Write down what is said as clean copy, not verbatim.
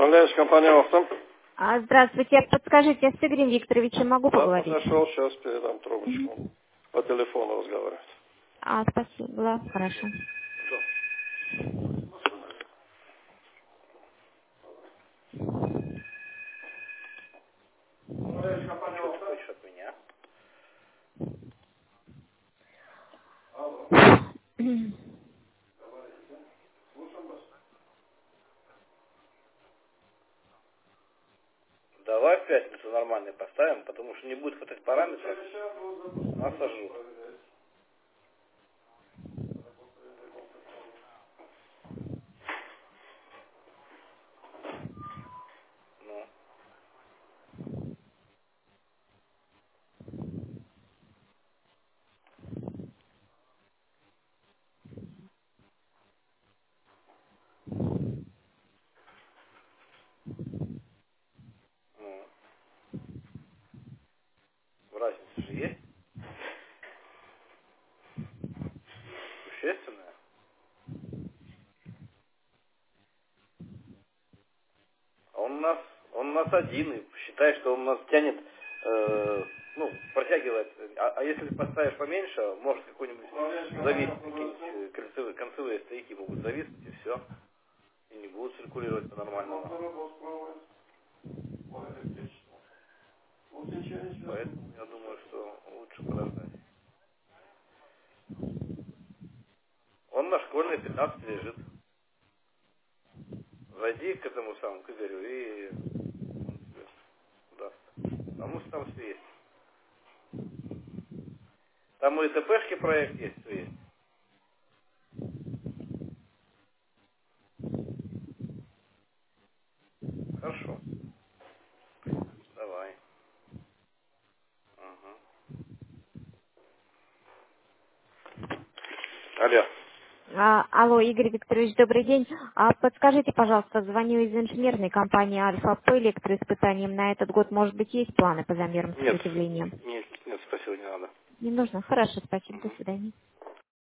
Управляющая компания «Автом». Здравствуйте, подскажите, с Игорем Викторовичем могу поговорить? Подошел, сейчас передам трубочку. По телефону разговаривать. Спасибо, хорошо. Управляющая компания «Автом». Что ты хочешь от меня? Алло. Говорите. Слушаем вас. Давай в пятницу нормальный поставим, потому что не будет хватать параметров. Сейчас буду запускать. Насажу. Ну, ну, разница же есть. Существенная. А он у нас один, и считай, что он у нас тянет, протягивает. А если поставишь поменьше, может какой-нибудь завис, какие-нибудь концевые стояки могут зависнуть, и все. И не будут циркулировать по-нормальному. Поэтому я думаю, что лучше подождать. Он на школьной 15 лежит. Зайди к этому самому, к Игорю, и он тебе даст. Там все есть. Там и ТПшки проект есть, все есть. Хорошо. Давай. Ага. Алло. Алло, Игорь Викторович, добрый день. Подскажите, пожалуйста, звоню из инженерной компании «Альфа» по электроиспытаниям на этот год. Может быть, есть планы по замерам Нет, сопротивления? нет, спасибо, не надо. Не нужно? Хорошо, спасибо, до Мгм. свидания.